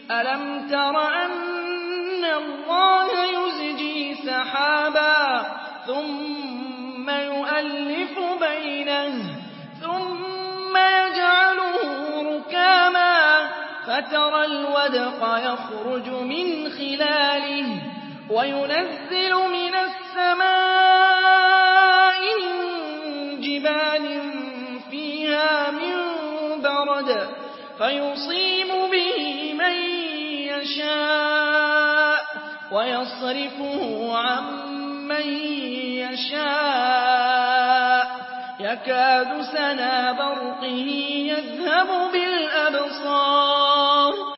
أَلَمْ تَرَ أَنَّ اللَّهَ يُزْجِي سَحَابًا ثُمَّ يُؤَلِّفُ بَيْنَهُ ثُمَّ يَجْعَلُهُ رُكَامًا فَتَرَى الْوَدْقَ يَخْرُجُ مِنْ خِلَالِهِ وَيُنَزِّلُ مِنَ السَّمَاءِ مِن جِبَالٍ فِيهَا مِن بَرَدٍ فَيُصِيبُ بِهِ مَن يَشَاءُ وَيَصْرِفُهُ عَن مَّن يَشَاءُ يَكَادُ سَنَا بَرْقِهِ يَذْهَبُ بِالْأَبْصَارِ